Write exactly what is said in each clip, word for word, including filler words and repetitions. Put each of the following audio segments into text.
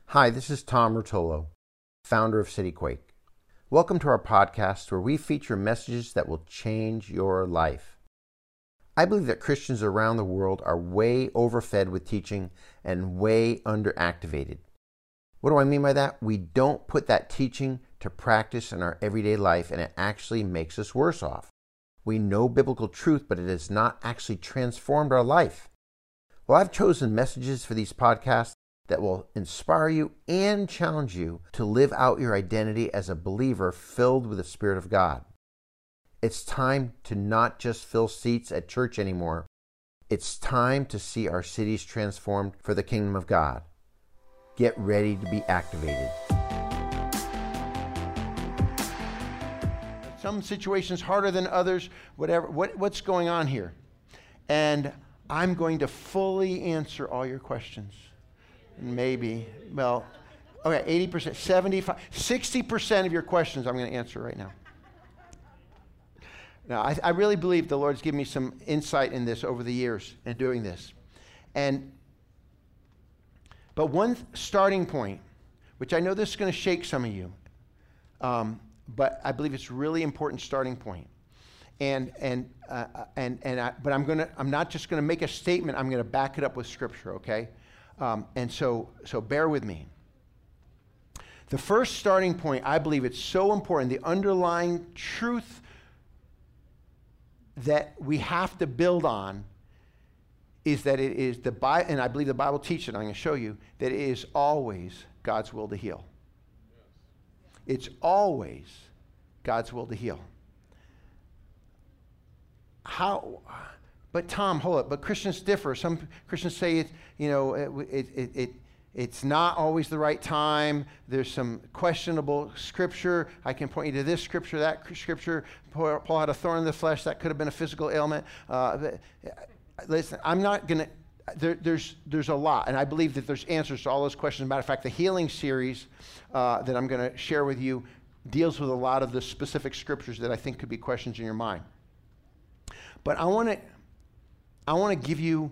Hi, this is Tom Rotolo, founder of CityQuake. Welcome to our podcast where we feature messages that will change your life. I believe that Christians around the world are way overfed with teaching and way underactivated. What do I mean by that? We don't put that teaching to practice in our everyday life, and it actually makes us worse off. We know biblical truth, but it has not actually transformed our life. Well, I've chosen messages for these podcasts that will inspire you and challenge you to live out your identity as a believer filled with the Spirit of God. It's time to not just fill seats at church anymore. It's time to see our cities transformed for the kingdom of God. Get ready to be activated. Some situations harder than others, whatever. What, what's going on here? And I'm going to fully answer all your questions. Maybe, well, okay, eighty percent, seventy-five, sixty percent of your questions I'm going to answer right now. Now, I, I really believe the Lord's given me some insight in this over the years in doing this. And, but one th- starting point, which I know this is going to shake some of you, um, but I believe it's a really important starting point. And, and, uh, and, and I, but I'm going to, I'm not just going to make a statement, I'm going to back it up with Scripture, okay? Um, and so, so bear with me. The first starting point, I believe it's so important, the underlying truth that we have to build on is that it is the Bible, and I believe the Bible teaches it, I'm going to show you, that it is always God's will to heal. It's always God's will to heal. How... But Tom, hold up. But Christians differ. Some Christians say it, you know, it, it, it, it it's not always the right time. There's some questionable scripture. I can point you to this scripture, that scripture. Paul, Paul had a thorn in the flesh. That could have been a physical ailment. Uh, listen, I'm not going to. There, there's there's a lot, and I believe that there's answers to all those questions. As a matter of fact, the healing series uh, that I'm going to share with you deals with a lot of the specific scriptures that I think could be questions in your mind. But I want to. I want to give you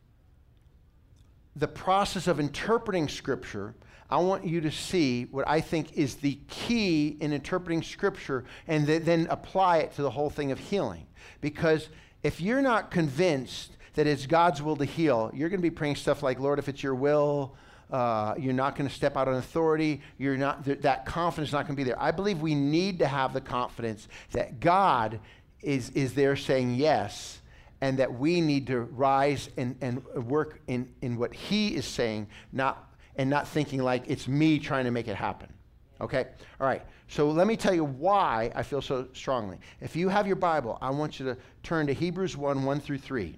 the process of interpreting Scripture. I want you to see what I think is the key in interpreting Scripture and th- then apply it to the whole thing of healing. Because if you're not convinced that it's God's will to heal, you're going to be praying stuff like, Lord, if it's your will, uh, you're not going to step out on authority. You're not, th- that confidence is not going to be there. I believe we need to have the confidence that God is, is there saying yes, and that we need to rise and, and work in, in what he is saying, not and not thinking like it's me trying to make it happen. Okay? All right. So let me tell you why I feel so strongly. If you have your Bible, I want you to turn to Hebrews one, one through three.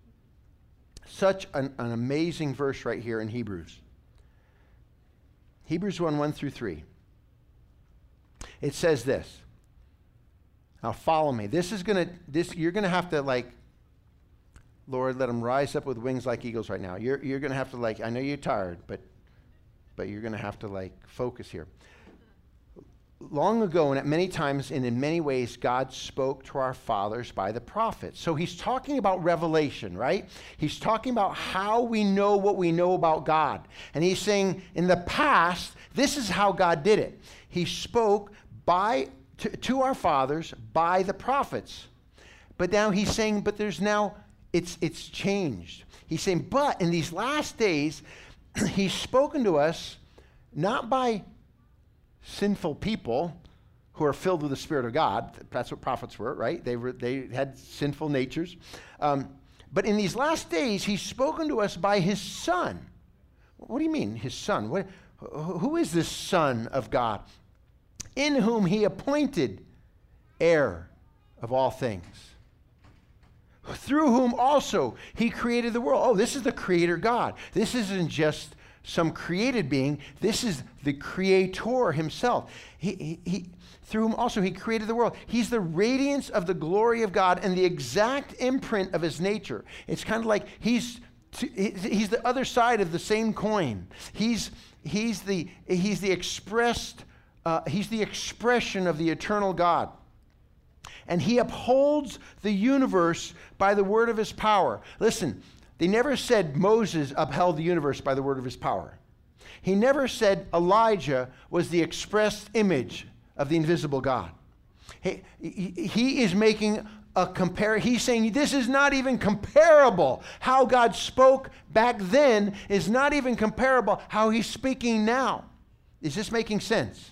Such an, an amazing verse right here in Hebrews. Hebrews one, one through three. It says this. Now follow me. This is gonna this you're gonna have to like Lord, let them rise up with wings like eagles right now. You're, you're going to have to like, I know you're tired, but, but you're going to have to like focus here. Long ago, and at many times and in many ways, God spoke to our fathers by the prophets. So he's talking about revelation, right? He's talking about how we know what we know about God. And he's saying in the past, this is how God did it. He spoke by to, to our fathers by the prophets. But now he's saying, but there's now It's it's changed. He's saying, but in these last days, he's spoken to us not by sinful people who are filled with the Spirit of God. That's what prophets were, right? They were they had sinful natures. Um, but in these last days, he's spoken to us by his Son. What do you mean, his Son? What, who is this Son of God? In whom he appointed heir of all things, through whom also he created the world. Oh, this is the creator God. This isn't just some created being. This is the creator himself. He, he, he, through whom also he created the world. He's the radiance of the glory of God and the exact imprint of his nature. It's kind of like he's to, he's the other side of the same coin. He's he's the he's the expressed uh, he's the expression of the eternal God. And he upholds the universe by the word of his power. Listen, they never said Moses upheld the universe by the word of his power. He never said Elijah was the expressed image of the invisible God. He, he, he is making a compare. He's saying this is not even comparable. How God spoke back then is not even comparable how he's speaking now. Is this making sense?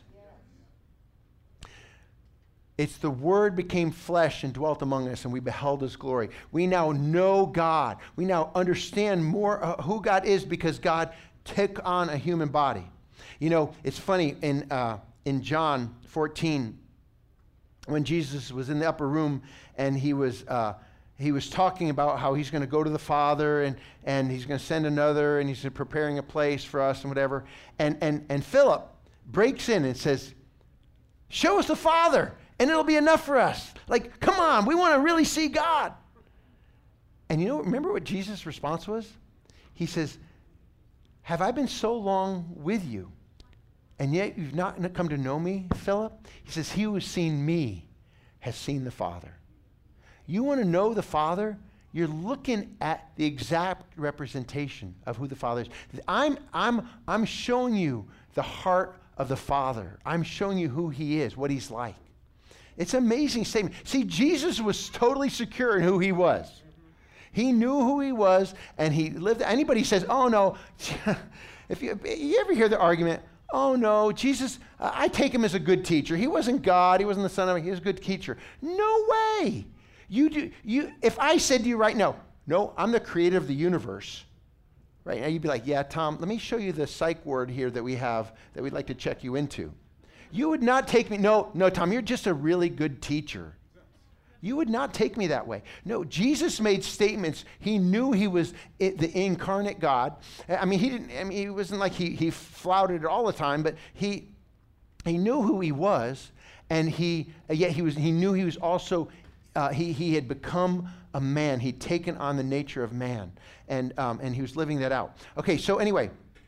It's the Word became flesh and dwelt among us, and we beheld His glory. We now know God. We now understand more uh, who God is because God took on a human body. You know, it's funny, in, uh, in John fourteen, when Jesus was in the upper room and he was, uh, he was talking about how he's going to go to the Father and, and he's going to send another and he's preparing a place for us and whatever. And, and, and Philip breaks in and says, show us the Father. And it'll be enough for us. Like, come on, we want to really see God. And you know, remember what Jesus' response was? He says, have I been so long with you, and yet you've not come to know me, Philip? He says, he who has seen me has seen the Father. You want to know the Father? You're looking at the exact representation of who the Father is. I'm, I'm, I'm showing you the heart of the Father. I'm showing you who he is, what he's like. It's an amazing statement. See, Jesus was totally secure in who he was. He knew who he was, and he lived. Anybody says, oh, no. If you, you ever hear the argument, oh, no, Jesus, uh, I take him as a good teacher. He wasn't God. He wasn't the Son of God. He was a good teacher. No way. You do. You. If I said to you right now, no, I'm the creator of the universe, right now you'd be like, yeah, Tom, let me show you the psych word here that we have that we'd like to check you into. You would not take me, no, no, Tom, you're just a really good teacher. You would not take me that way. No, Jesus made statements. He knew he was it, the incarnate God. I mean, he didn't, I mean, it wasn't like he, he flouted it all the time, but he, he knew who he was, and he, yet he was, he knew he was also, uh, he, he had become a man. He'd taken on the nature of man, and, um, and he was living that out. Okay, so anyway,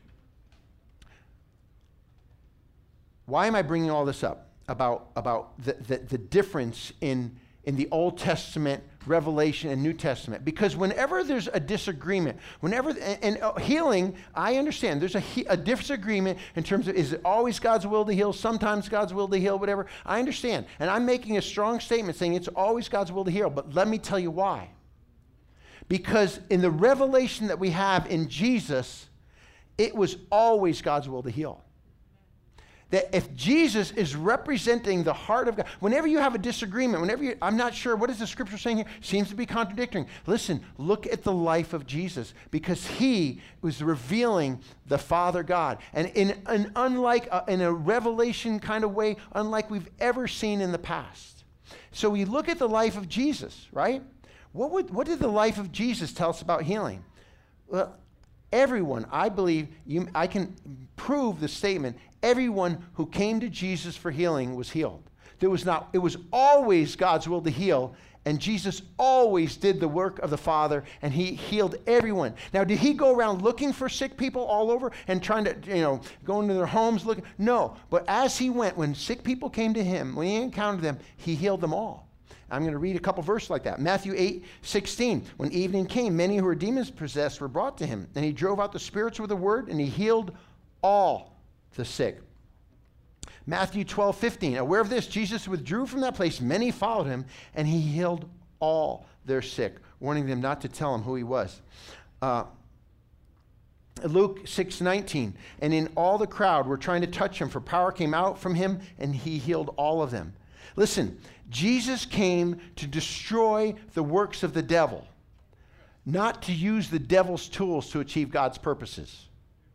why am I bringing all this up about, about the, the, the difference in, in the Old Testament, Revelation, and New Testament? Because whenever there's a disagreement, whenever, and, and uh, healing, I understand, there's a, he, a disagreement in terms of, is it always God's will to heal? Sometimes God's will to heal, whatever. I understand. And I'm making a strong statement saying it's always God's will to heal, but let me tell you why. Because in the revelation that we have in Jesus, it was always God's will to heal. That if Jesus is representing the heart of God, whenever you have a disagreement, whenever you, I'm not sure, what is the scripture saying here? Seems to be contradicting. Listen, look at the life of Jesus, because he was revealing the Father God. And in an unlike, uh, in a revelation kind of way, unlike we've ever seen in the past. So we look at the life of Jesus, right? What would, what did the life of Jesus tell us about healing? Well, everyone, I believe, you, I can prove the statement, everyone who came to Jesus for healing was healed. There was not, it was always God's will to heal, and Jesus always did the work of the Father, and he healed everyone. Now, did he go around looking for sick people all over and trying to, you know, go into their homes looking? No, but as he went, when sick people came to him, when he encountered them, he healed them all. I'm going to read a couple verses like that. Matthew eight sixteen. When evening came, many who were demons possessed were brought to him, and he drove out the spirits with a word, and he healed all the sick. Matthew twelve fifteen. Aware of this, Jesus withdrew from that place. Many followed him, and he healed all their sick, warning them not to tell him who he was. Uh, Luke six nineteen. And in all the crowd were trying to touch him, for power came out from him, and he healed all of them. Listen, Jesus came to destroy the works of the devil, not to use the devil's tools to achieve God's purposes.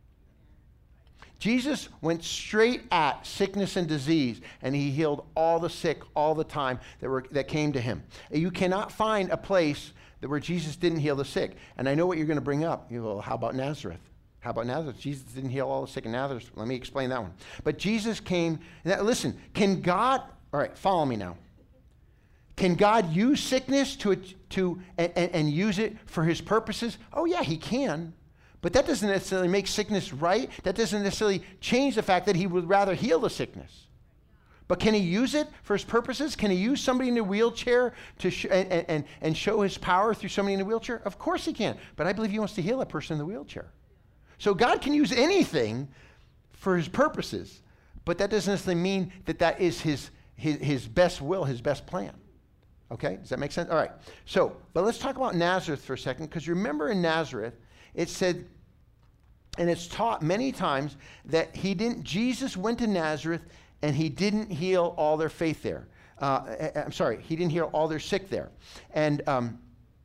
Jesus went straight at sickness and disease, and he healed all the sick all the time that, were, that came to him. You cannot find a place that where Jesus didn't heal the sick. And I know what you're going to bring up. You go, well, how about Nazareth? How about Nazareth? Jesus didn't heal all the sick in Nazareth. Let me explain that one. But Jesus came, now, listen, can God, all right, follow me now. Can God use sickness to, to and, and, and use it for his purposes? Oh, yeah, he can. But that doesn't necessarily make sickness right. That doesn't necessarily change the fact that he would rather heal the sickness. But can he use it for his purposes? Can he use somebody in a wheelchair to sh- and, and, and show his power through somebody in a wheelchair? Of course he can. But I believe he wants to heal a person in the wheelchair. So God can use anything for his purposes, but that doesn't necessarily mean that that is his, his, his best will, his best plan. Okay, does that make sense? All right, so, but let's talk about Nazareth for a second, because remember in Nazareth, it said, and it's taught many times that he didn't, Jesus went to Nazareth and he didn't heal all their faith there. Uh, I'm sorry, he didn't heal all their sick there. And, um,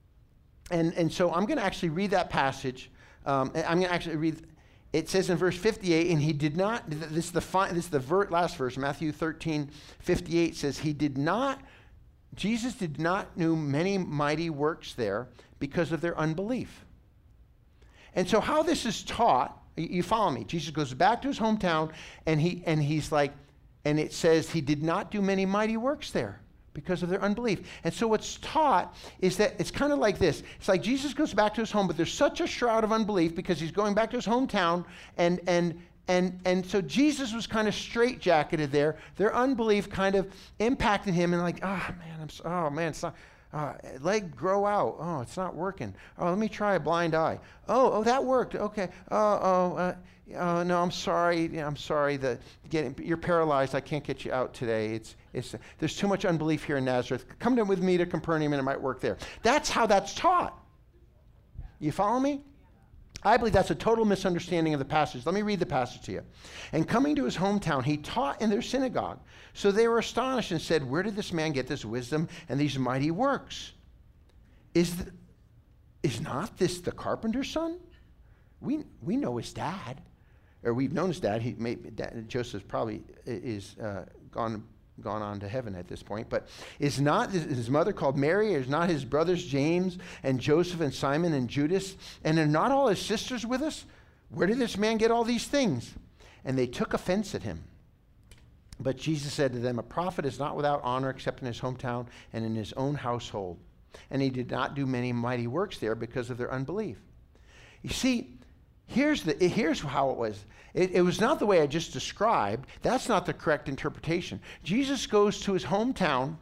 and, and so I'm going to actually read that passage. Um, I'm going to actually read, it says in verse fifty-eight, and he did not, this is the, fi- this is the ver- last verse, Matthew thirteen fifty-eight says, he did not, Jesus did not do many mighty works there because of their unbelief. And so how this is taught, you follow me, Jesus goes back to his hometown, and he and he's like, and it says he did not do many mighty works there because of their unbelief. And so what's taught is that it's kind of like this. It's like Jesus goes back to his home, but there's such a shroud of unbelief because he's going back to his hometown, and and and and so Jesus was kind of straitjacketed there. Their unbelief kind of impacted him, and like, oh man, I'm so, oh man, it's not. Uh, leg grow out. Oh, it's not working. Oh, let me try a blind eye. Oh, oh, that worked. Okay. Oh, oh, uh, uh, no, I'm sorry. Yeah, I'm sorry that getting, you're paralyzed. I can't get you out today. It's, it's. There's too much unbelief here in Nazareth. Come down with me to Capernaum, and it might work there. That's how that's taught. You follow me? I believe that's a total misunderstanding of the passage. Let me read the passage to you. And coming to his hometown, he taught in their synagogue. So they were astonished and said, where did this man get this wisdom and these mighty works? Is, the, is not this the carpenter's son? We, we know his dad, or we've known his dad. He may, dad, Joseph probably is uh, gone gone on to heaven at this point, but is not his mother called Mary? Or is not his brothers James and Joseph and Simon and Judas? And are not all his sisters with us? Where did this man get all these things? And they took offense at him. But Jesus said to them, a prophet is not without honor except in his hometown and in his own household. And he did not do many mighty works there because of their unbelief. You see, here's, the, here's how it was. It, it was not the way I just described. That's not the correct interpretation. Jesus goes to his hometown,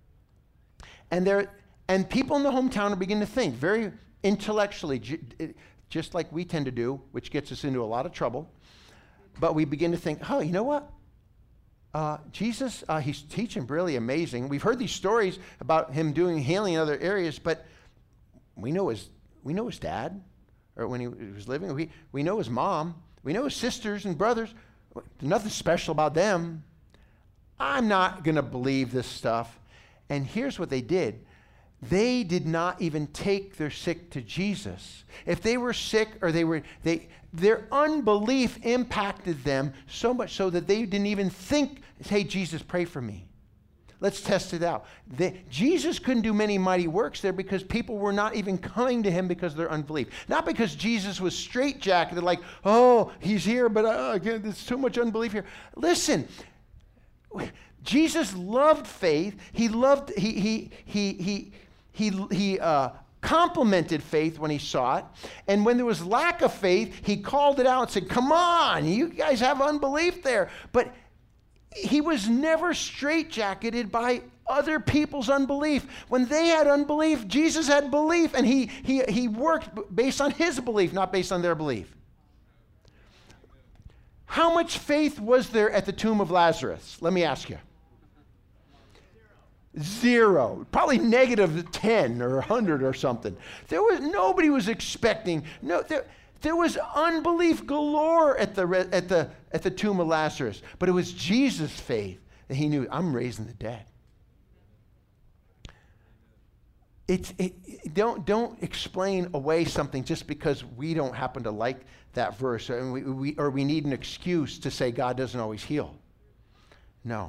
and there, and people in the hometown are beginning to think very intellectually, just like we tend to do, which gets us into a lot of trouble. But we begin to think, oh, you know what? Uh, Jesus, uh, he's teaching really amazing. We've heard these stories about him doing healing in other areas, but we know his, we know his dad, or when he was living. We, we know his mom. We know his sisters and brothers. There's nothing special about them. I'm not going to believe this stuff. And here's what they did. They did not even take their sick to Jesus. If they were sick or they were, they, their unbelief impacted them so much so that they didn't even think, hey, Jesus, pray for me. Let's test it out. They, Jesus couldn't do many mighty works there because people were not even coming to him because of their unbelief. Not because Jesus was straitjacketed, like, oh, he's here, but uh, again, there's too much unbelief here. Listen, Jesus loved faith. He loved, he, he, he, he, he, he uh, complimented faith when he saw it. And when there was lack of faith, he called it out and said, come on, you guys have unbelief there. But he was never straitjacketed by other people's unbelief. When they had unbelief, Jesus had belief, and he, he, he worked based on his belief, not based on their belief. How much faith was there at the tomb of Lazarus? Let me ask you. Zero. Probably negative ten or one hundred or something. There was, nobody was expecting, no, there, There was unbelief galore at the, at, the, at the tomb of Lazarus. But it was Jesus' faith that he knew, I'm raising the dead. It's, it, it, don't, don't explain away something just because we don't happen to like that verse, or we, we, or we need an excuse to say God doesn't always heal. No.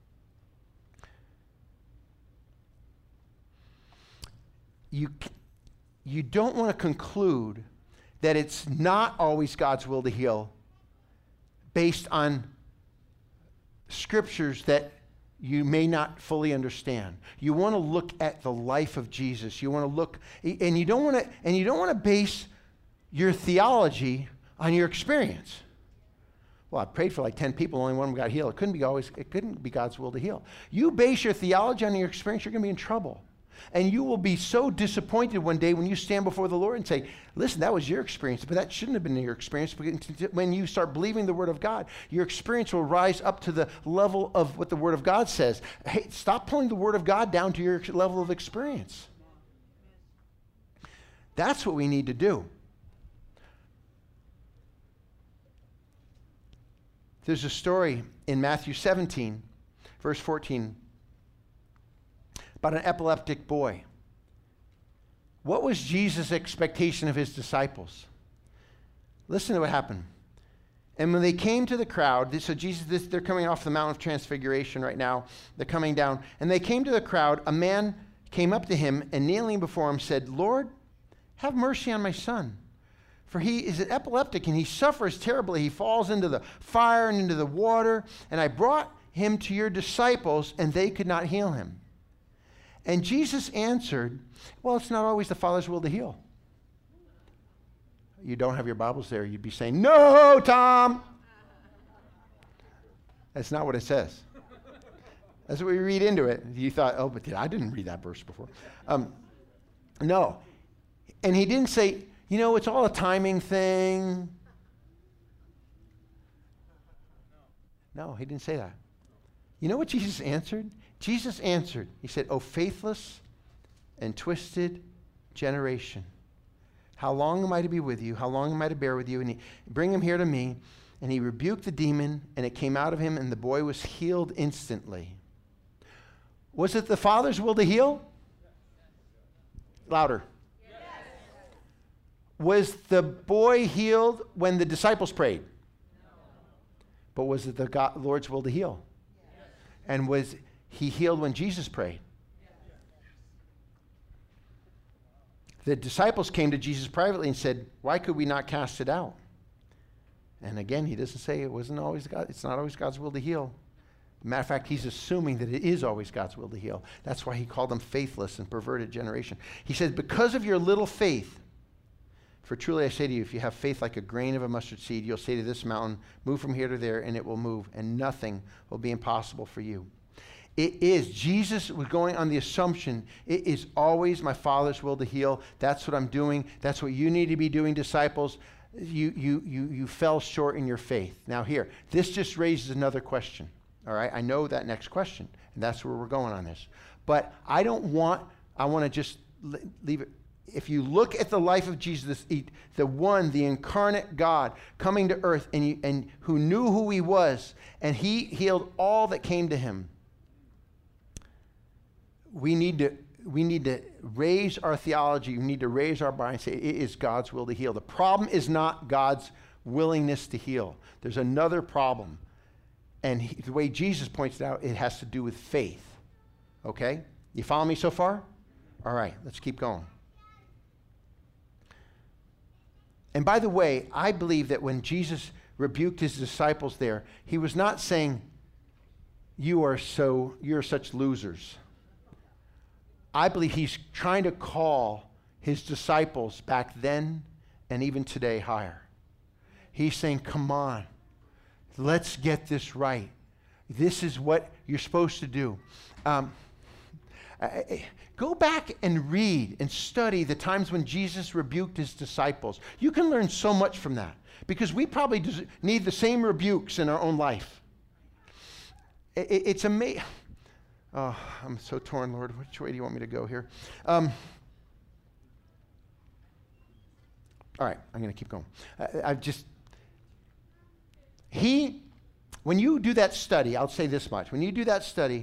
You, you don't want to conclude that it's not always God's will to heal based on scriptures that you may not fully understand. You want to look at the life of Jesus. You want to look, and you don't want to, and you don't want to base your theology on your experience. Well, I prayed for like ten people, only one of them got healed. It couldn't be always, it couldn't be God's will to heal. You base your theology on your experience, you're going to be in trouble. And you will be so disappointed one day when you stand before the Lord and say, listen, that was your experience, but that shouldn't have been your experience. When you start believing the Word of God, your experience will rise up to the level of what the Word of God says. Hey, stop pulling the Word of God down to your level of experience. That's what we need to do. There's a story in Matthew seventeen, verse fourteen, about an epileptic boy. What was Jesus' expectation of his disciples? Listen to what happened. And when they came to the crowd, so Jesus, this, they're coming off the Mount of Transfiguration right now. They're coming down. And they came to the crowd. A man came up to him and kneeling before him said, Lord, have mercy on my son. For he is an epileptic and he suffers terribly. He falls into the fire and into the water. And I brought him to your disciples and they could not heal him. And Jesus answered, well, it's not always the Father's will to heal. You don't have your Bibles there. You'd be saying, no, Tom. That's not what it says. That's what we read into it. You thought, oh, but I didn't read that verse before. Um, no. And he didn't say, you know, it's all a timing thing. No, he didn't say that. You know what Jesus answered? Jesus answered. He said, oh, faithless and twisted generation. How long am I to be with you? How long am I to bear with you? And he, bring him here to me. And he rebuked the demon, and it came out of him, and the boy was healed instantly. Was it the Father's will to heal? Louder. Yes. Was the boy healed when the disciples prayed? No. But was it the God, Lord's will to heal? Yes. And was he healed when Jesus prayed? Yes. The disciples came to Jesus privately and said, why could we not cast it out? And again, he doesn't say it wasn't always God, it's not always God's will to heal. Matter of fact, he's assuming that it is always God's will to heal. That's why he called them faithless and perverted generation. He says, because of your little faith, for truly I say to you, if you have faith like a grain of a mustard seed, you'll say to this mountain, move from here to there, and it will move, and nothing will be impossible for you. It is. Jesus was going on the assumption, it is always my Father's will to heal. That's what I'm doing. That's what you need to be doing, disciples. You, you, you, you fell short in your faith. Now here, this just raises another question. All right, I know that next question, and that's where we're going on this. But I don't want, I want to just leave it. If you look at the life of Jesus, the one, the incarnate God coming to earth and, you, and who knew who he was, and he healed all that came to him, we need to we need to raise our theology. We need to raise our bar and say it is God's will to heal. The problem is not God's willingness to heal. There's another problem. And he, the way Jesus points it out, it has to do with faith. Okay? You follow me so far? All right, let's keep going. And by the way, I believe that when Jesus rebuked his disciples there, he was not saying, you are so, you're such losers. I believe he's trying to call his disciples back then and even today higher. He's saying, come on, let's get this right. This is what you're supposed to do. Um, I, go back and read and study the times when Jesus rebuked his disciples. You can learn so much from that because we probably need the same rebukes in our own life. It, it, it's amazing. Oh, I'm so torn, Lord. Which way do you want me to go here? Um, all right, I'm going to keep going. I, I've just, he, when you do that study, I'll say this much. When you do that study,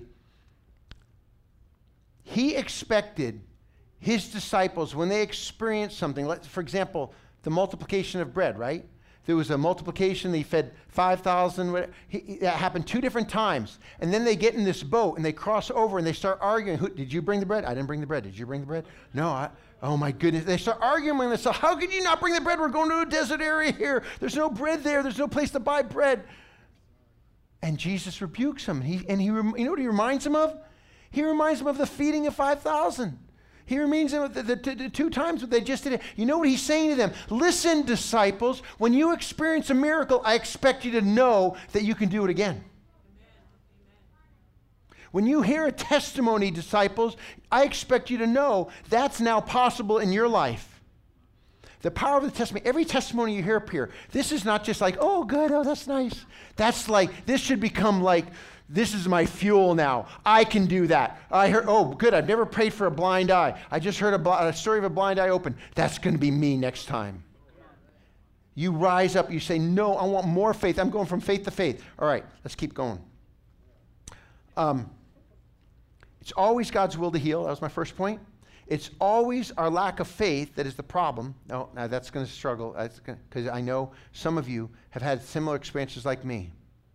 he expected his disciples, when they experienced something, like, for example, the multiplication of bread, right? There was a multiplication, they fed five thousand, that happened two different times. And then they get in this boat and they cross over and they start arguing. Who, did you bring the bread? I didn't bring the bread. Did you bring the bread? No, I, oh my goodness. They start arguing with themselves. How could you not bring the bread? We're going to a desert area here. There's no bread there. There's no place to buy bread. And Jesus rebukes them. He, and he, you know what he reminds them of? He reminds them of the feeding of five thousand. He reminds them of the, the, the, the two times what they just did. You know what he's saying to them? Listen, disciples, when you experience a miracle, I expect you to know that you can do it again. Amen. When you hear a testimony, disciples, I expect you to know that's now possible in your life. The power of the testimony, every testimony you hear up here, this is not just like, oh, good, oh, that's nice. That's like, this should become like, this is my fuel now. I can do that. I heard, oh, good, I've never prayed for a blind eye. I just heard a, bl- a story of a blind eye open. That's going to be me next time. You rise up, you say, no, I want more faith. I'm going from faith to faith. All right, let's keep going. Um, it's always God's will to heal. That was my first point. It's always our lack of faith that is the problem. No, now that's going to struggle, because I know some of you have had similar experiences like me.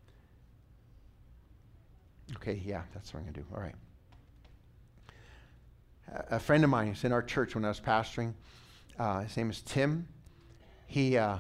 Okay, yeah, that's what I'm going to do. All right. A, a friend of mine who's in our church when I was pastoring, uh, his name is Tim. He, uh,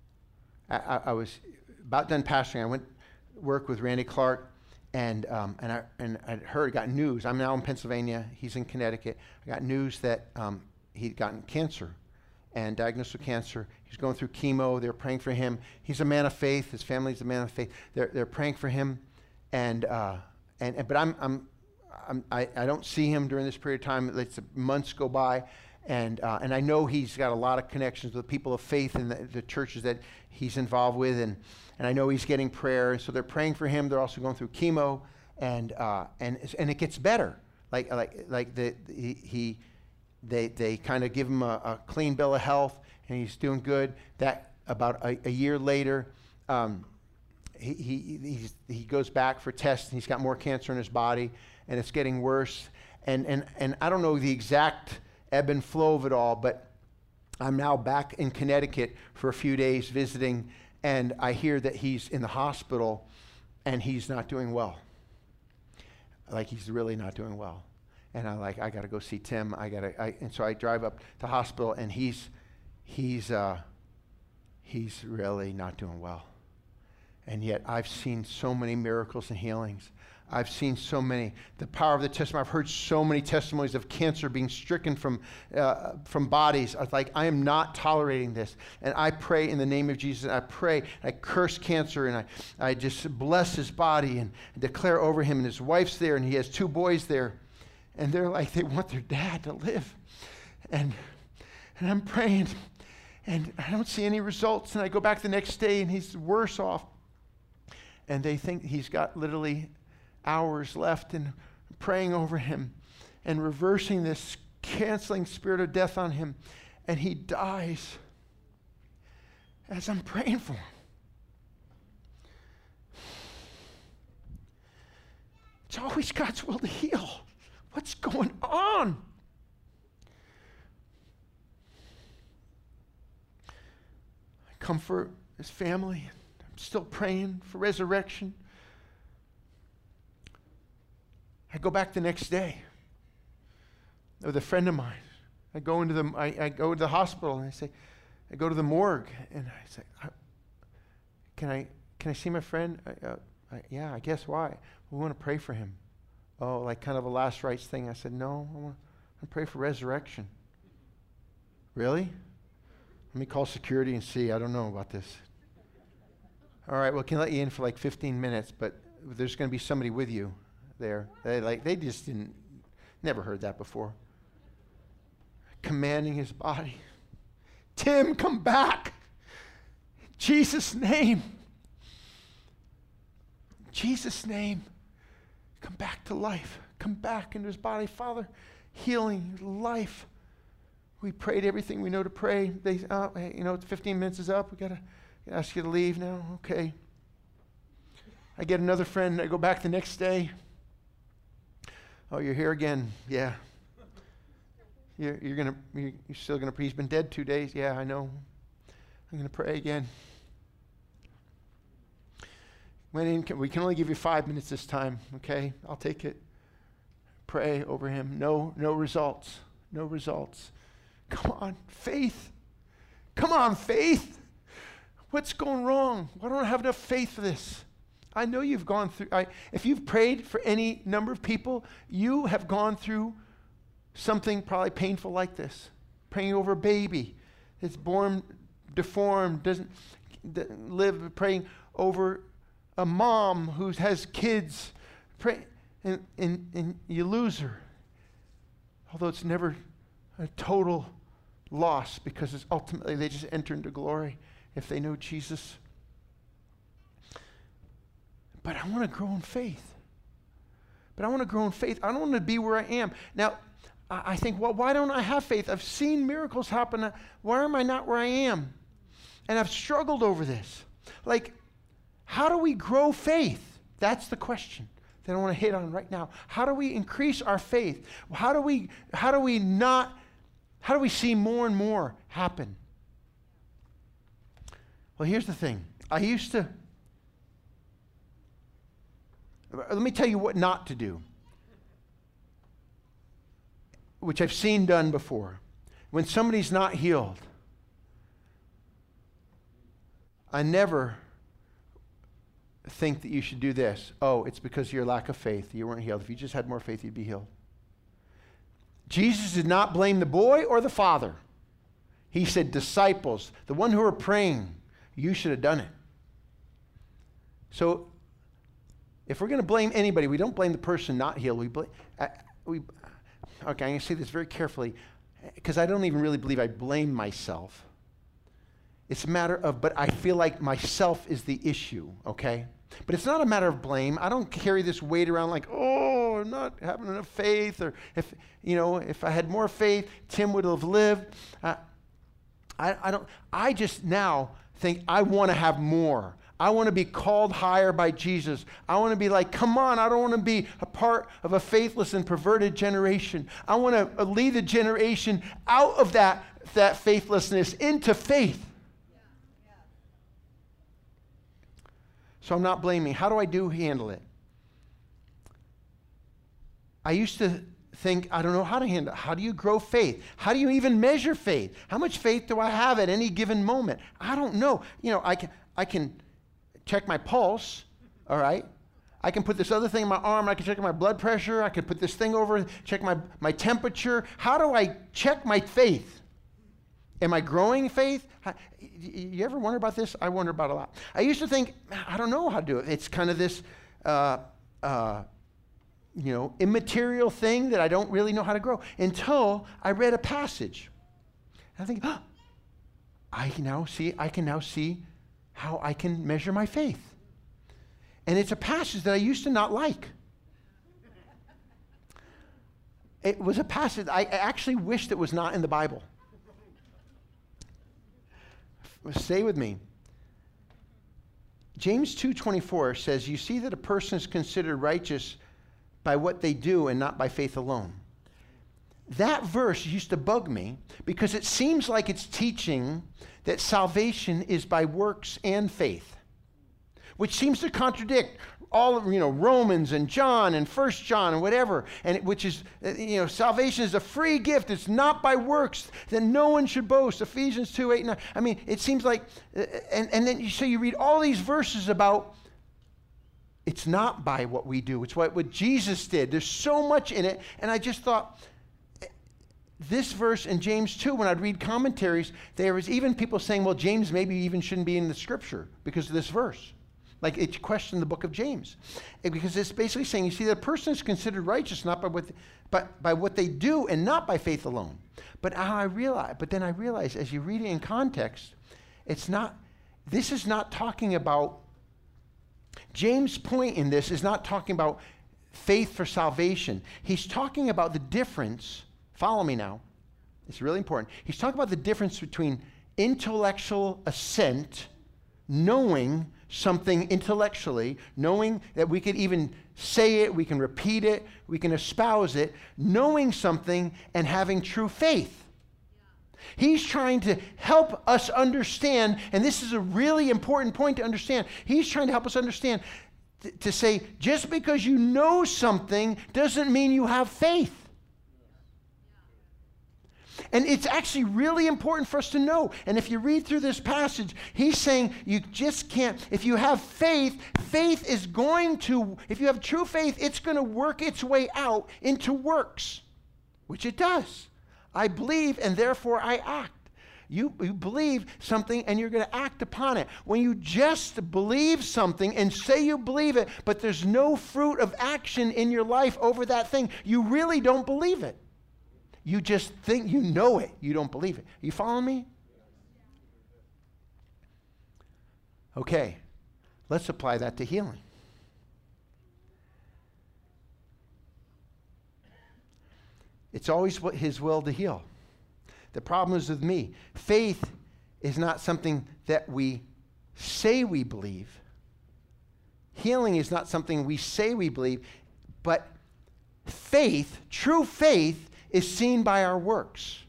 I, I was about done pastoring. I went to work with Randy Clark, and um, and I and I heard, got news. I'm now in Pennsylvania. He's in Connecticut. I got news that um, he'd gotten cancer, and diagnosed with cancer. He's going through chemo. They're praying for him. He's a man of faith. His family's a man of faith. They're they're praying for him, and uh, and, and but I'm I'm, I'm I, I don't see him during this period of time. It's months go by. And uh, and I know he's got a lot of connections with people of faith in the, the churches that he's involved with, and and I know he's getting prayer. And so they're praying for him. They're also going through chemo, and uh, and and it gets better. Like like like the, the he, he they they kind of give him a, a clean bill of health, and he's doing good. That about a, a year later, um, he he he's, he goes back for tests, and he's got more cancer in his body, and it's getting worse. And and and I don't know the exact ebb and flow of it all, but I'm now back in Connecticut for a few days visiting, and I hear that he's in the hospital and he's not doing well. Like, he's really not doing well. And I'm like, I gotta go see Tim. I gotta, I, and so I drive up to the hospital, and he's, he's, uh, he's really not doing well. And yet I've seen so many miracles and healings. I've seen so many, the power of the testimony. I've heard so many testimonies of cancer being stricken from uh, from bodies. I was like, I am not tolerating this. And I pray in the name of Jesus. I pray, I curse cancer, and I, I just bless his body and declare over him. And his wife's there, and he has two boys there. And they're like, they want their dad to live. And, and I'm praying, and I don't see any results. And I go back the next day, and he's worse off. And they think he's got literally hours left, and praying over him and reversing this canceling spirit of death on him, and he dies as I'm praying for him. It's always God's will to heal. What's going on? I comfort his family. I'm still praying for resurrection. I go back the next day with a friend of mine. I go into the I, I go to the hospital, and I say, I go to the morgue, and I say, I, can I can I see my friend? I, uh, I, yeah, I guess. Why? We want to pray for him. Oh, like kind of a last rites thing. I said, no, I want to pray for resurrection. Really? Let me call security and see. I don't know about this. All right, well, can I let you in for like fifteen minutes, but there's going to be somebody with you there. They like they just didn't, never heard that before. Commanding his body, Tim, come back. In Jesus' name. In Jesus' name. Come back to life. Come back into his body. Father, healing, life. We prayed everything we know to pray. They, oh, hey, you know, fifteen minutes is up. We gotta ask you to leave now. Okay. I get another friend. I go back the next day. Oh, you're here again. Yeah. You're, you're gonna. You're still gonna. He's been dead two days. Yeah, I know. I'm gonna pray again. Went in. We can only give you five minutes this time. Okay, I'll take it. Pray over him. No, no results. No results. Come on, faith. Come on, faith. What's going wrong? Why don't I have enough faith for this? I know you've gone through, I, if you've prayed for any number of people, you have gone through something probably painful like this. Praying over a baby that's born deformed, doesn't live, praying over a mom who has kids. Pray, and, and, and you lose her. Although it's never a total loss, because it's ultimately they just enter into glory if they know Jesus. But I want to grow in faith. But I want to grow in faith. I don't want to be where I am. Now, I, I think, well, why don't I have faith? I've seen miracles happen. Why am I not where I am? And I've struggled over this. Like, how do we grow faith? That's the question that I want to hit on right now. How do we increase our faith? How do we, how do we not, how do we see more and more happen? Well, here's the thing. I used to, let me tell you what not to do, which I've seen done before. When somebody's not healed, I never think that you should do this. Oh, it's because of your lack of faith. You weren't healed. If you just had more faith, you'd be healed. Jesus did not blame the boy or the father. He said, disciples, the one who are praying, you should have done it. So if we're going to blame anybody, we don't blame the person not healed. We blame, uh, we, okay, I'm going to say this very carefully, because I don't even really believe I blame myself. It's a matter of, but I feel like myself is the issue, okay? But it's not a matter of blame. I don't carry this weight around like, oh, I'm not having enough faith, or if, you know, if I had more faith, Tim would have lived. Uh, I, I don't, I just now think I want to have more. I want to be called higher by Jesus. I want to be like, come on, I don't want to be a part of a faithless and perverted generation. I want to lead a generation out of that, that faithlessness into faith. So I'm not blaming. How do I do handle it? I used to think, I don't know how to handle it. How do you grow faith? How do you even measure faith? How much faith do I have at any given moment? I don't know. You know, I can, I can check my pulse, all right? I can put this other thing in my arm. I can check my blood pressure. I can put this thing over, check my, my temperature. How do I check my faith? Am I growing faith? You ever wonder about this? I wonder about it a lot. I used to think, I don't know how to do it. It's kind of this, uh, uh, you know, immaterial thing that I don't really know how to grow, until I read a passage. And I think, oh, I now see, I can now see how I can measure my faith. And it's a passage that I used to not like. It was a passage I actually wished it was not in the Bible. Stay with me. James two twenty-four says, you see that a person is considered righteous by what they do and not by faith alone. That verse used to bug me because it seems like it's teaching that salvation is by works and faith, which seems to contradict all of, you know, Romans and John and First John and whatever, and it, which is, you know, salvation is a free gift. It's not by works, then no one should boast. Ephesians two, eight, nine. I mean, it seems like, uh, and, and then you, so you read all these verses about it's not by what we do. It's what, what Jesus did. There's so much in it, and I just thought, this verse in James two, when I'd read commentaries, there was even people saying, well, James maybe even shouldn't be in the scripture because of this verse. Like, it questioned the book of James. And because it's basically saying, you see, that a person is considered righteous not by what, but by what they do and not by faith alone. But how I realize, but then I realize, as you read it in context, it's not, this is not talking about, James' point in this is not talking about faith for salvation. He's talking about the difference, follow me now, it's really important. He's talking about the difference between intellectual assent, knowing something intellectually, knowing that we could even say it, we can repeat it, we can espouse it, knowing something and having true faith. Yeah. He's trying to help us understand, and this is a really important point to understand. He's trying to help us understand th- to say, just because you know something doesn't mean you have faith. And it's actually really important for us to know. And if you read through this passage, he's saying you just can't, if you have faith, faith is going to, if you have true faith, it's going to work its way out into works, which it does. I believe and therefore I act. You, you believe something and you're going to act upon it. When you just believe something and say you believe it, but there's no fruit of action in your life over that thing, you really don't believe it. You just think you know it. You don't believe it. You following me? Okay, let's apply that to healing. It's always what His will to heal. The problem is with me. Faith is not something that we say we believe. Healing is not something we say we believe, but faith, true faith, is seen by our works.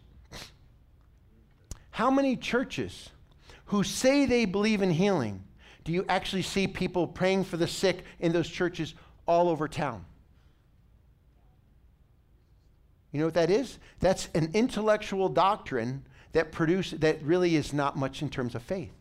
How many churches who say they believe in healing do you actually see people praying for the sick in those churches all over town? You know what that is? That's an intellectual doctrine that produce, that really is not much in terms of faith.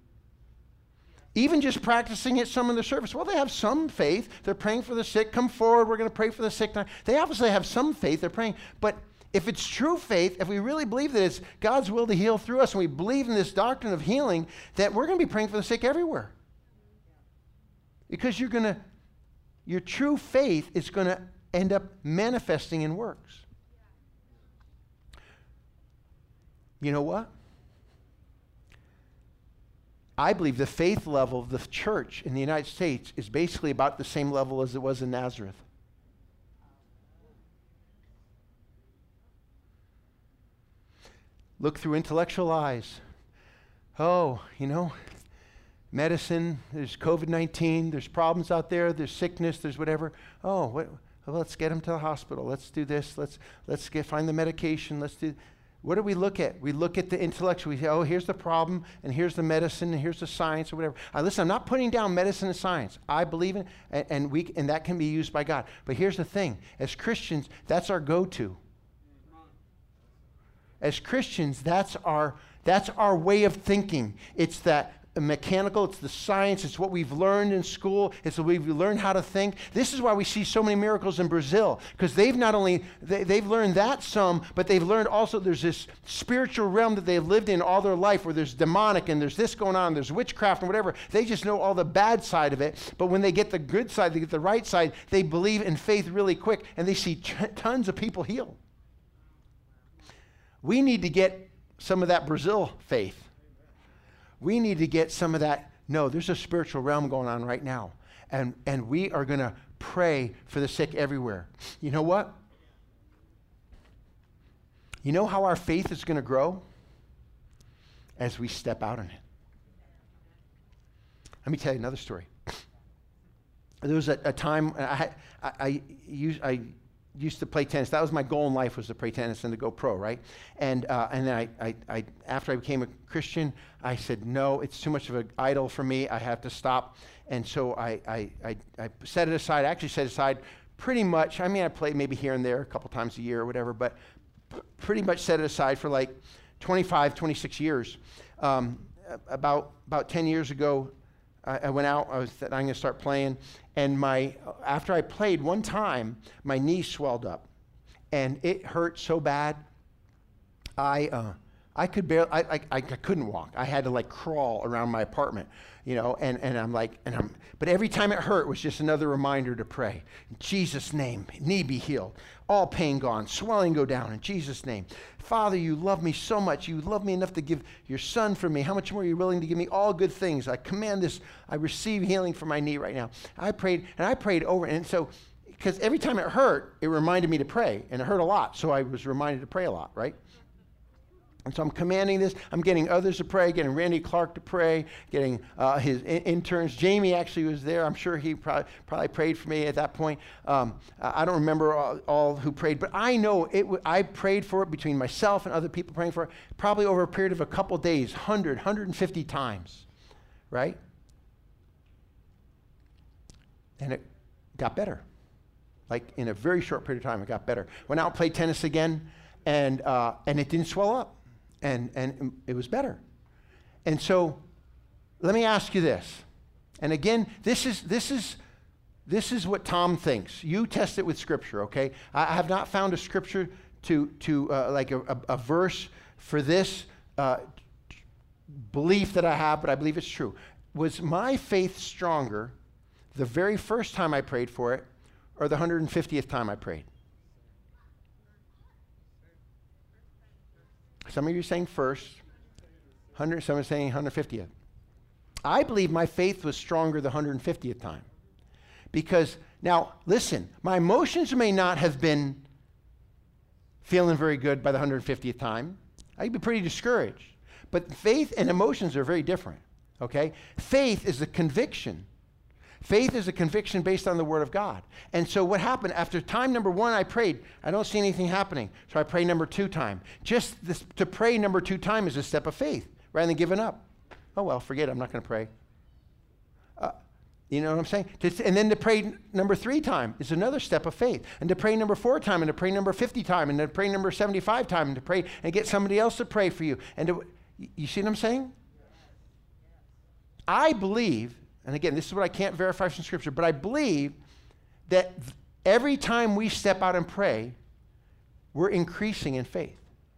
Even just practicing it some in the service. Well, they have some faith. They're praying for the sick. Come forward. We're going to pray for the sick. They obviously have some faith. They're praying. But if it's true faith, if we really believe that it's God's will to heal through us, and we believe in this doctrine of healing, that we're going to be praying for the sick everywhere. Because you're going to, your true faith is going to end up manifesting in works. You know what? I believe the faith level of the church in the United States is basically about the same level as it was in Nazareth. Look through intellectual eyes. Oh, you know, medicine, there's COVID nineteen, there's problems out there, there's sickness, there's whatever. Oh, what, well, let's get them to the hospital. Let's do this. Let's, let's get, find the medication. Let's do... What do we look at? We look at the intellectual. We say, oh, here's the problem, and here's the medicine, and here's the science, or whatever. Uh, listen, I'm not putting down medicine and science. I believe in, and, and we, and that can be used by God. But here's the thing: as Christians, that's our go-to. As Christians, that's our that's our way of thinking. It's that mechanical. It's the science. It's what we've learned in school. It's what we've learned how to think. This is why we see so many miracles in Brazil, because they've not only, they, they've learned that some, but they've learned also there's this spiritual realm that they've lived in all their life where there's demonic and there's this going on, there's witchcraft and whatever. They just know all the bad side of it. But when they get the good side, they get the right side, they believe in faith really quick, and they see t- tons of people healed. We need to get some of that Brazil faith. We need to get some of that. No, there's a spiritual realm going on right now. And, and we are going to pray for the sick everywhere. You know what? You know how our faith is going to grow? As we step out on it. Let me tell you another story. There was a, a time, I, I, I, used, I used to play tennis. That was my goal in life, was to play tennis and to go pro, right? And uh, and then I, I, I, after I became a Christian, I said, no, it's too much of an idol for me. I have to stop. And so I, I, I, I set it aside. I actually set it aside pretty much. I mean, I played maybe here and there a couple times a year or whatever, but p- pretty much set it aside for like twenty-five, twenty-six years. Um, about about ten years ago, I, I went out. I was I'm going to start playing, and my after I played one time, my knee swelled up, and it hurt so bad. I uh, I could barely I, I I couldn't walk. I had to like crawl around my apartment, you know. And and I'm like and I'm. But every time it hurt was just another reminder to pray. In Jesus' name, knee be healed. All pain gone, swelling go down in Jesus' name. Father, you love me so much. You love me enough to give your son for me. How much more are you willing to give me all good things? I command this. I receive healing for my knee right now. I prayed, and I prayed over. And so, because every time it hurt, it reminded me to pray. And it hurt a lot, so I was reminded to pray a lot, right? And so I'm commanding this. I'm getting others to pray, getting Randy Clark to pray, getting uh, his in- interns. Jamie actually was there. I'm sure he probably, probably prayed for me at that point. Um, I don't remember all, all who prayed, but I know it. W- I prayed for it between myself and other people praying for it, probably over a period of a couple days, one hundred, one hundred fifty times, right? And it got better. Like in a very short period of time, it got better. Went out and played tennis again, and uh, and it didn't swell up. And and it was better. And so let me ask you this. And again, this is this is this is what Tom thinks. You test it with scripture, okay? I have not found a scripture to to uh, like a, a, a verse for this uh, belief that I have, but I believe it's true. Was my faith stronger the very first time I prayed for it or the one hundred fiftieth time I prayed? Some of you are saying first, one hundred, some are saying one hundred fiftieth. I believe my faith was stronger the one hundred fiftieth time. Because, now, listen, my emotions may not have been feeling very good by the one hundred fiftieth time. I'd be pretty discouraged. But faith and emotions are very different, okay? Faith is a conviction. Faith is a conviction based on the Word of God. And so what happened, after time number one, I prayed. I don't see anything happening. So I pray number two time. Just this, to pray number two time is a step of faith, rather than giving up. Oh, well, forget it. I'm not going to pray. Uh, you know what I'm saying? To, and then to pray n- number three time is another step of faith. And to pray number four time, and to pray number fifty time, and to pray number seventy-five time, and to pray and get somebody else to pray for you. And to, you see what I'm saying? I believe, and again, this is what I can't verify from Scripture, but I believe that every time we step out and pray, we're increasing in faith.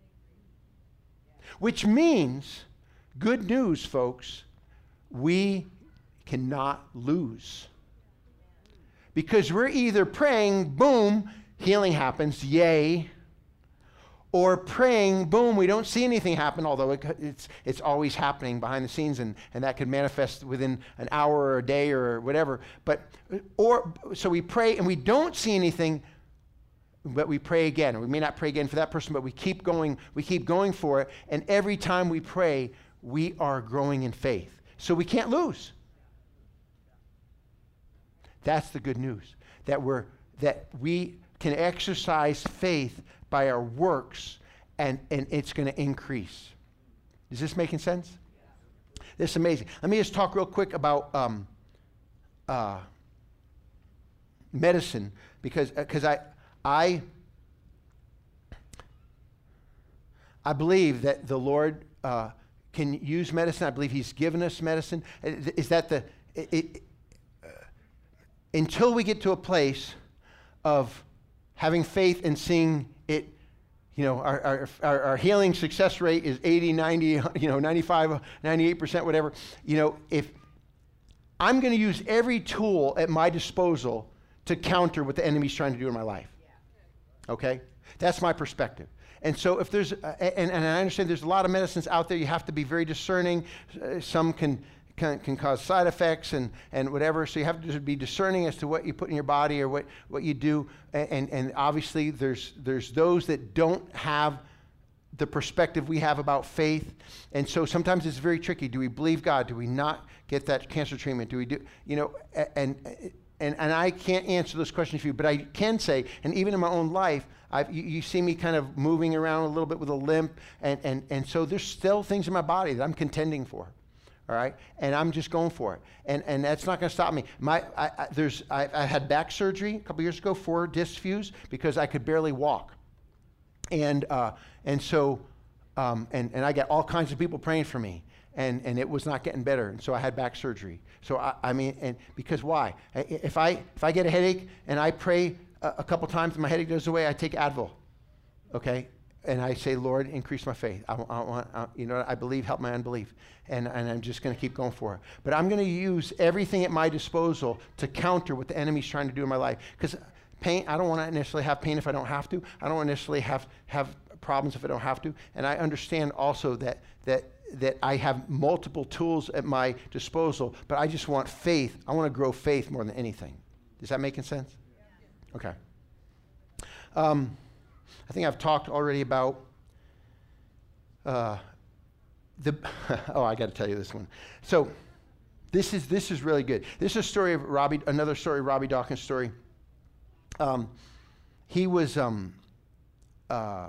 Which means, good news, folks, we cannot lose. Because we're either praying, boom, healing happens, yay, or praying, boom, we don't see anything happen, although it, it's, it's always happening behind the scenes, and, and that could manifest within an hour or a day or whatever. But, or, so we pray and we don't see anything, but we pray again. We may not pray again for that person, but we keep going, we keep going for it, and every time we pray, we are growing in faith. So we can't lose. That's the good news, that we're, that we can exercise faith by our works, and, and it's going to increase. Is this making sense? Yeah. This is amazing. Let me just talk real quick about um, uh, medicine, because because I I I believe that the Lord uh, can use medicine. I believe He's given us medicine. Is that the it, it, uh, until we get to a place of having faith and seeing it, you know, our, our, our, our healing success rate is eighty, ninety, you know, ninety-five, ninety-eight percent, whatever. You know, if I'm going to use every tool at my disposal to counter what the enemy's trying to do in my life. Okay? That's my perspective. And so if there's, uh, and, and I understand there's a lot of medicines out there, you have to be very discerning. Uh, some can, can can cause side effects and, and whatever, so you have to just be discerning as to what you put in your body or what, what you do. And, and, and obviously there's there's those that don't have the perspective we have about faith. And so sometimes it's very tricky. Do we believe God? Do we not get that cancer treatment? Do we do, you know, and and, and I can't answer those questions for you, but I can say, and even in my own life, I've, you, you see me kind of moving around a little bit with a limp, and, and, and so there's still things in my body that I'm contending for. All right, and I'm just going for it, and and that's not going to stop me. My, I, I, there's, I, I had back surgery a couple years ago for disc fuse because I could barely walk, and uh, and so, um, and and I got all kinds of people praying for me, and and it was not getting better, and so I had back surgery. So I, I mean, and because why? If I if I get a headache and I pray a, a couple times and my headache goes away, I take Advil, okay. And I say, Lord, increase my faith. I, I want, I, you know, I believe, help my unbelief. And, and I'm just going to keep going for it. But I'm going to use everything at my disposal to counter what the enemy's trying to do in my life. Because pain, I don't want to necessarily have pain if I don't have to. I don't want to necessarily have, have problems if I don't have to. And I understand also that, that, that I have multiple tools at my disposal, but I just want faith. I want to grow faith more than anything. Is that making sense? Okay. Um, I think I've talked already about uh, the, oh, I got to tell you this one. So this is this is really good. This is a story of Robbie, another story, Robbie Dawkins' story. Um, he was, um, uh,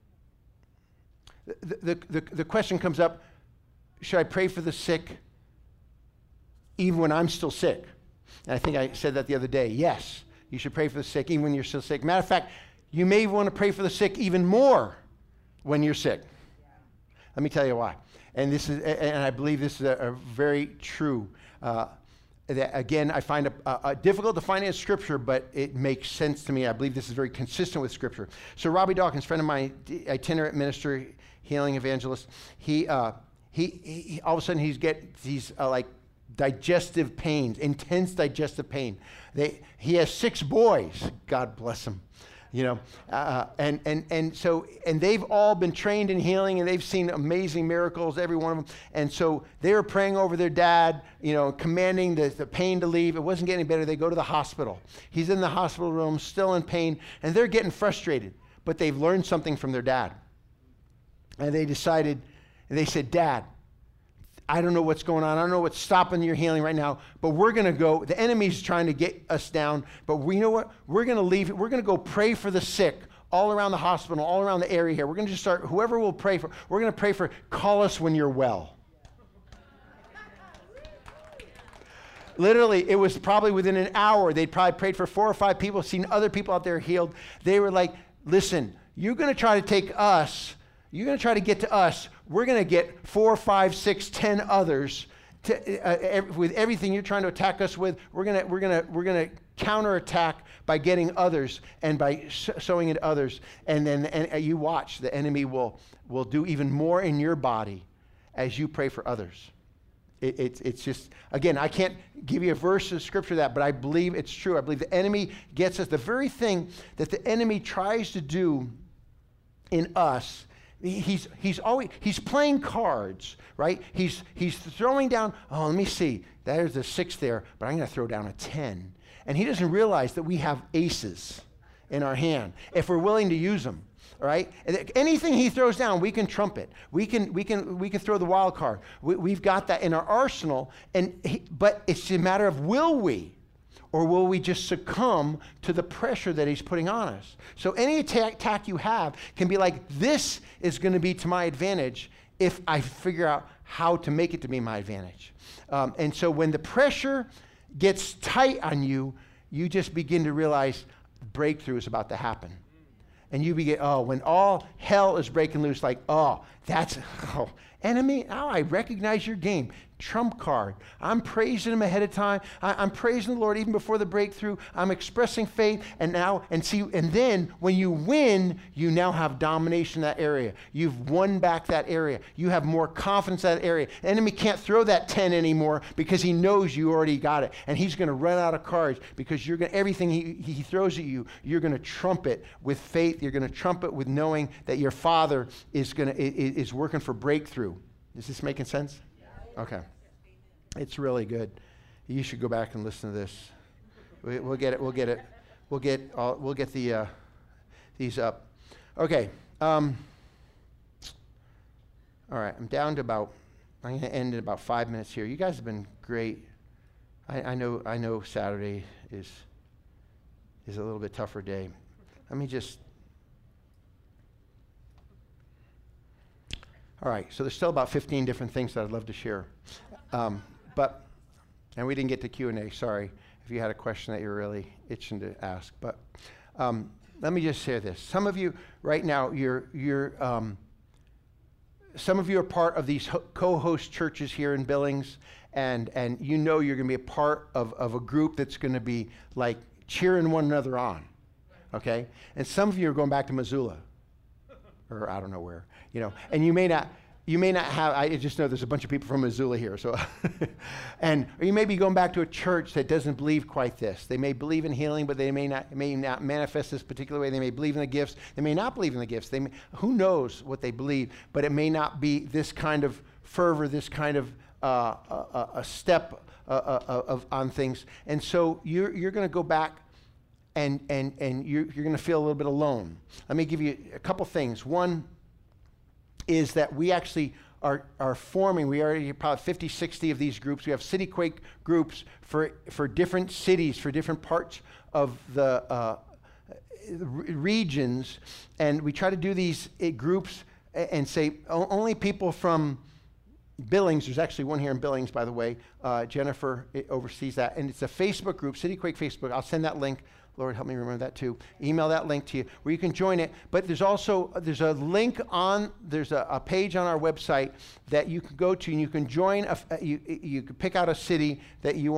the, the, the, the question comes up, should I pray for the sick even when I'm still sick? And I think I said that the other day. Yes, you should pray for the sick even when you're still sick. Matter of fact, you may want to pray for the sick even more when you're sick. Yeah. Let me tell you why. And this is, and I believe this is a, a very true. Uh, that again, I find it a, a difficult to find in Scripture, but it makes sense to me. I believe this is very consistent with Scripture. So Robbie Dawkins, friend of mine, itinerant minister, healing evangelist. He, uh, he, he, all of a sudden he's get these uh, like digestive pains, intense digestive pain. They, he has six boys. God bless him. You know, uh, and, and, and so, and they've all been trained in healing, and they've seen amazing miracles, every one of them. And so they were praying over their dad, you know, commanding the, the pain to leave. It wasn't getting any better. They go to the hospital. He's in the hospital room, still in pain, and they're getting frustrated. But they've learned something from their dad. And they decided, and they said, Dad, I don't know what's going on. I don't know what's stopping your healing right now, but we're going to go. The enemy's trying to get us down, but we know what? We're going to leave. We're going to go pray for the sick all around the hospital, all around the area here. We're going to just start, whoever we'll pray for, we're going to pray for, call us when you're well. Literally, it was probably within an hour. They'd probably prayed for four or five people, seen other people out there healed. They were like, listen, you're going to try to take us, you're going to try to get to us. We're going to get four, five, six, ten others to, uh, ev- with everything you're trying to attack us with. We're going to we're going to we're going to counterattack by getting others and by sh- sowing into others. And then and, uh, you watch, the enemy will will do even more in your body as you pray for others. It, it, it's just, again, I can't give you a verse of scripture that, but I believe it's true. I believe the enemy gets us. The very thing that the enemy tries to do in us, He's he's always he's playing cards, right? He's he's throwing down. Oh, let me see. There's a six there, but I'm going to throw down a ten. And he doesn't realize that we have aces in our hand if we're willing to use them. All right. Anything he throws down, we can trump it. We can we can we can throw the wild card. We, we've got that in our arsenal. And he, but it's a matter of will we. Or will we just succumb to the pressure that he's putting on us? So any attack, attack you have can be like, this is going to be to my advantage if I figure out how to make it to be my advantage. Um, and so when the pressure gets tight on you, you just begin to realize breakthrough is about to happen. And you begin, oh, when all hell is breaking loose, like, oh, that's, oh, enemy, oh, I recognize your game. Trump card. I'm praising him ahead of time. I, I'm praising the Lord even before the breakthrough. I'm expressing faith. And now, and see, and then when you win, you now have domination in that area. You've won back that area. You have more confidence in that area. The enemy can't throw that ten anymore because he knows you already got it. And he's going to run out of cards because you're going everything he, he throws at you, you're going to trump it with faith. You're going to trump it with knowing that your Father is going to is, is working for breakthrough. Is this making sense? Okay. It's really good. You should go back and listen to this. We, we'll get it. We'll get it. We'll get. All, we'll get the uh, these up. Okay. Um, all right. I'm down to about. I'm going to end in about five minutes here. You guys have been great. I, I know. I know. Saturday is is a little bit tougher day. Let me just. All right. So there's still about fifteen different things that I'd love to share. Um, But, and we didn't get to Q and A, sorry, if you had a question that you're really itching to ask. But um, let me just share this. Some of you right now, you're, you're, um, some of you are part of these ho- co-host churches here in Billings, and, and you know you're going to be a part of, of a group that's going to be like cheering one another on, okay? And some of you are going back to Missoula, or I don't know where, you know, and you may not, You may not have, I just know there's a bunch of people from Missoula here, so, and or you may be going back to a church that doesn't believe quite this. They may believe in healing, but they may not, may not manifest this particular way. They may believe in the gifts. They may not believe in the gifts. They may, who knows what they believe, but it may not be this kind of fervor, this kind of uh, a, a step uh, uh, of, on things. And so you're, you're going to go back and, and, and you're, you're going to feel a little bit alone. Let me give you a couple things. One, is that we actually are, are forming, we already have probably fifty, sixty of these groups. We have City Quake groups for, for different cities, for different parts of the uh, regions. And we try to do these uh, groups and say o- only people from Billings, there's actually one here in Billings, by the way. Uh, Jennifer oversees that. And it's a Facebook group, City Quake Facebook. I'll send that link. Lord, help me remember that too. Email that link to you where you can join it. But there's also, there's a link on, there's a, a page on our website that you can go to and you can join, a, you, you can pick out a city that you want to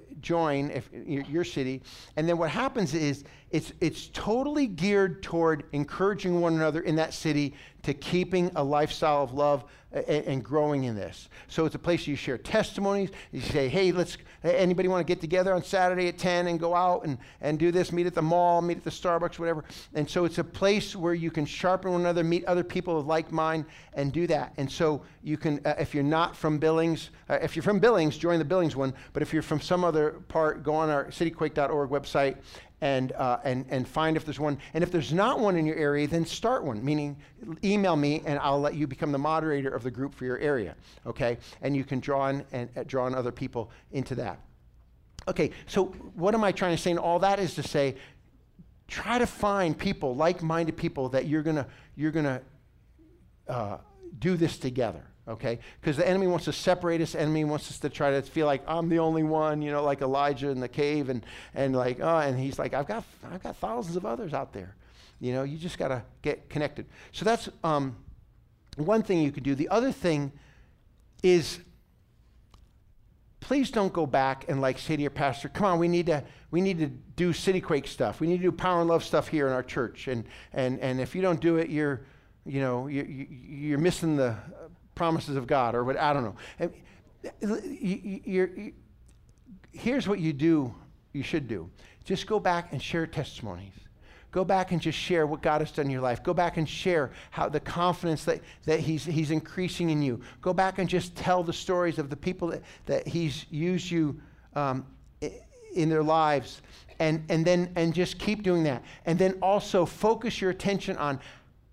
join if your, your city. And then what happens is it's it's totally geared toward encouraging one another in that city to keeping a lifestyle of love and, and growing in this. So it's a place you share testimonies. You say, hey, let's, anybody want to get together on Saturday at ten and go out and, and do this, meet at the mall, meet at the Starbucks, whatever. And so it's a place where you can sharpen one another, meet other people of like mind, and do that. And so you can, uh, if you're not from Billings, uh, if you're from Billings, join the Billings one. But if you're from some other part, go on our city quake dot org website and, uh, and, and find if there's one. And if there's not one in your area, then start one, meaning email me and I'll let you become the moderator of the group for your area, okay? And you can draw in, and uh, draw in other people into that. Okay, so what am I trying to say? And all that is to say, try to find people, like-minded people that you're gonna, you're gonna uh, do this together. Okay, because the enemy wants to separate us. The enemy wants us to try to feel like I'm the only one, you know, like Elijah in the cave, and and like, oh, and he's like, I've got I've got thousands of others out there. You know, you just gotta get connected. So that's um, one thing you could do. The other thing is, please don't go back and like say to your pastor, come on, we need to we need to do City Quake stuff. We need to do Power and Love stuff here in our church, and and and if you don't do it, you're you know you you're missing the promises of God, or what, I don't know. And you, you're, you, here's what you do, you should do. Just go back and share testimonies. Go back and just share what God has done in your life. Go back and share how the confidence that, that he's, he's increasing in you. Go back and just tell the stories of the people that, that he's used you um, in their lives. And, and then and just keep doing that. And then also focus your attention on,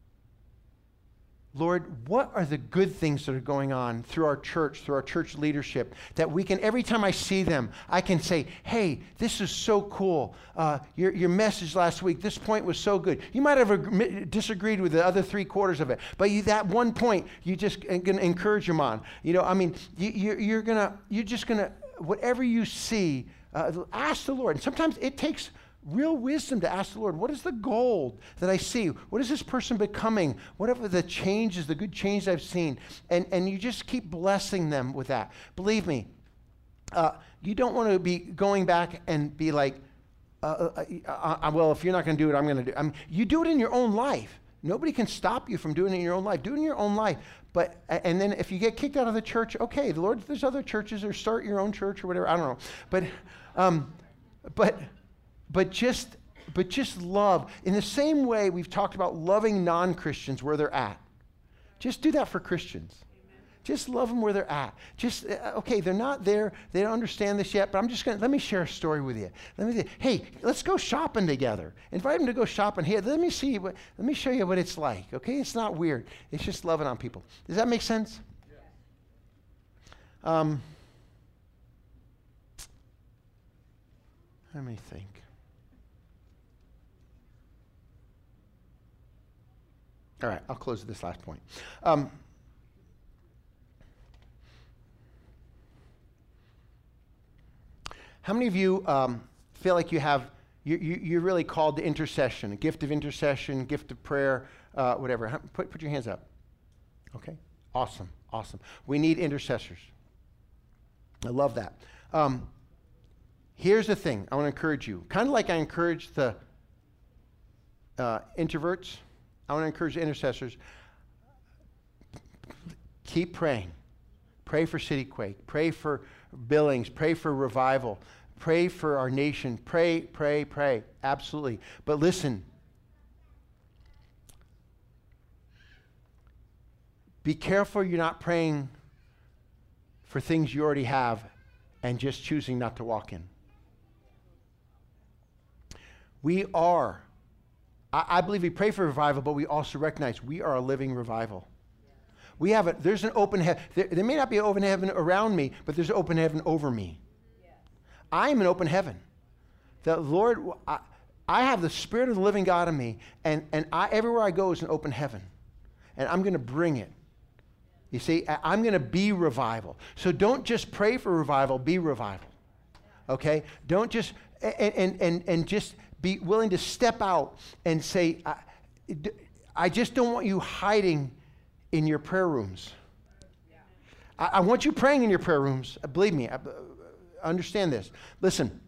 Lord, what are the good things that are going on through our church, through our church leadership, that we can, every time I see them, I can say, hey, this is so cool. Uh, your, your message last week, this point was so good. You might have ag- disagreed with the other three quarters of it, but you, that one point, you just going to encourage them on. You know, I mean, you, you're, you're going to, you're just going to, whatever you see, uh, ask the Lord. And sometimes it takes real wisdom to ask the Lord, what is the gold that I see? What is this person becoming? Whatever the changes, the good change I've seen. And, and you just keep blessing them with that. Believe me, uh, you don't want to be going back and be like, uh, uh, uh, uh, well, if you're not going to do it, I'm going to do it. I mean, you do it in your own life. Nobody can stop you from doing it in your own life. Do it in your own life. But, and then if you get kicked out of the church, okay, the Lord, there's other churches, or start your own church or whatever. I don't know. But, um, but, But just, but just love. In the same way we've talked about loving non-Christians where they're at. Just do that for Christians. Amen. Just love them where they're at. Just, uh, okay, they're not there. They don't understand this yet, but I'm just going to, let me share a story with you. Let me, hey, let's go shopping together. Invite them to go shopping here. Let me see, what, let me show you what it's like, okay? It's not weird. It's just loving on people. Does that make sense? Yeah. Um, let me think. All right, I'll close with this last point. Um, how many of you um, feel like you have, you, you, you're really called to intercession, a gift of intercession, gift of prayer, uh, whatever? How, put, put your hands up. Okay, awesome, awesome. We need intercessors. I love that. Um, here's the thing I want to encourage you. Kind of like I encourage the uh, introverts, I want to encourage the intercessors, keep praying. Pray for City Quake. Pray for Billings. Pray for revival. Pray for our nation. Pray, pray, pray. Absolutely. But listen, be careful you're not praying for things you already have and just choosing not to walk in. We are I believe we pray for revival, but we also recognize we are a living revival. We have a, there's an open heaven. There, there may not be an open heaven around me, but there's an open heaven over me. Yes. I am an open heaven. The Lord, I, I have the Spirit of the living God in me, and, and I, everywhere I go is an open heaven. And I'm going to bring it. You see, I, I'm going to be revival. So don't just pray for revival, be revival. Okay? Don't just, and, and, and, and just, be willing to step out and say, I, I just don't want you hiding in your prayer rooms. Yeah. I, I want you praying in your prayer rooms. Believe me, I, understand this. Listen,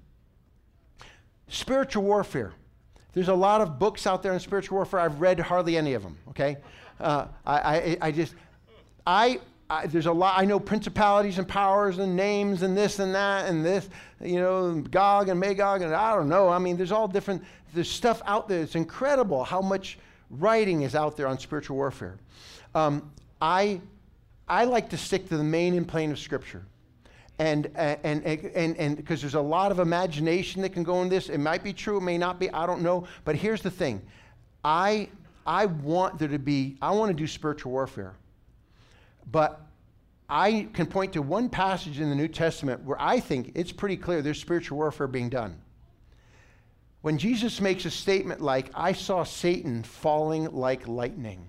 spiritual warfare. There's a lot of books out there on spiritual warfare. I've read hardly any of them, okay? Uh, I, I, I just, I, I, there's a lot, I know principalities and powers and names and this and that and this, you know, Gog and Magog and I don't know. I mean, there's all different, there's stuff out there. It's incredible how much writing is out there on spiritual warfare. Um, I, I like to stick to the main and plain of Scripture. And, and, and, and, because there's a lot of imagination that can go in this. It might be true, it may not be, I don't know. But here's the thing. I, I want there to be, I want to do spiritual warfare. But I can point to one passage in the New Testament where I think it's pretty clear there's spiritual warfare being done. When Jesus makes a statement like, I saw Satan falling like lightning,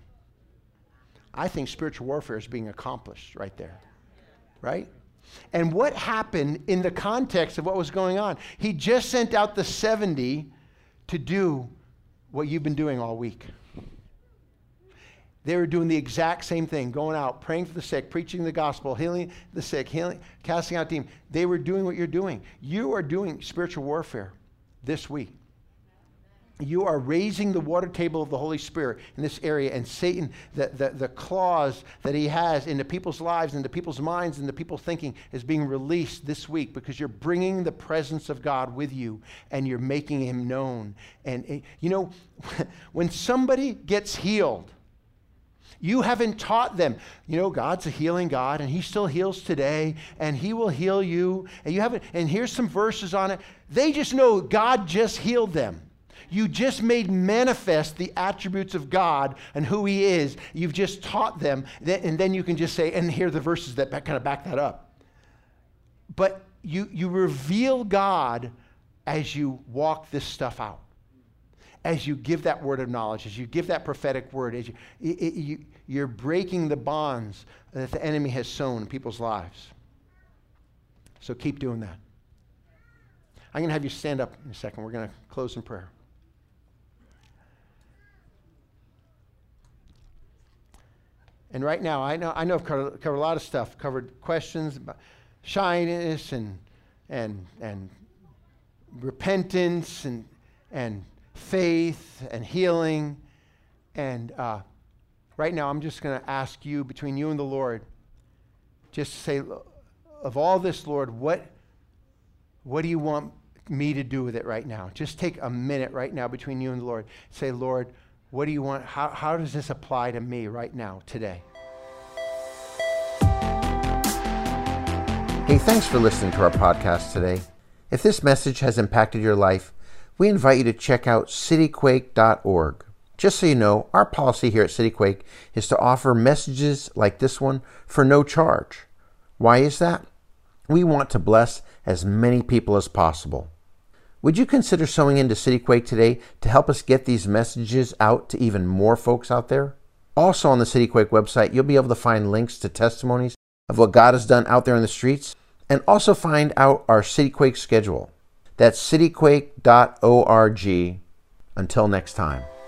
I think spiritual warfare is being accomplished right there, right? And what happened in the context of what was going on? He just sent out the seventy to do what you've been doing all week. They were doing the exact same thing, going out, praying for the sick, preaching the gospel, healing the sick, healing, casting out demons. They were doing what you're doing. You are doing spiritual warfare this week. You are raising the water table of the Holy Spirit in this area, and Satan, the, the, the claws that he has into people's lives, into people's minds, into people's thinking is being released this week because you're bringing the presence of God with you and you're making him known. And, you know, when somebody gets healed, you haven't taught them, you know, God's a healing God and he still heals today and he will heal you. And you haven't, and here's some verses on it. They just know God just healed them. You just made manifest the attributes of God and who he is. You've just taught them. And then you can just say, and here are the verses that kind of back that up. But you, you reveal God as you walk this stuff out. As you give that word of knowledge, as you give that prophetic word, as you, it, it, you, you're breaking the bonds that the enemy has sown in people's lives. So keep doing that. I'm going to have you stand up in a second. We're going to close in prayer. And right now, I know I know I've covered, covered a lot of stuff. Covered questions about shyness and and and repentance and and faith and healing. And uh, right now, I'm just going to ask you, between you and the Lord, just to say, of all this, Lord, what what do you want me to do with it right now? Just take a minute right now between you and the Lord. Say, Lord, what do you want? How, how does this apply to me right now, today? Hey, thanks for listening to our podcast today. If this message has impacted your life, we invite you to check out city quake dot org. Just so you know, our policy here at CityQuake is to offer messages like this one for no charge. Why is that? We want to bless as many people as possible. Would you consider sowing into CityQuake today to help us get these messages out to even more folks out there? Also on the CityQuake website, you'll be able to find links to testimonies of what God has done out there in the streets, and also find out our CityQuake schedule. That's city quake dot org. Until next time.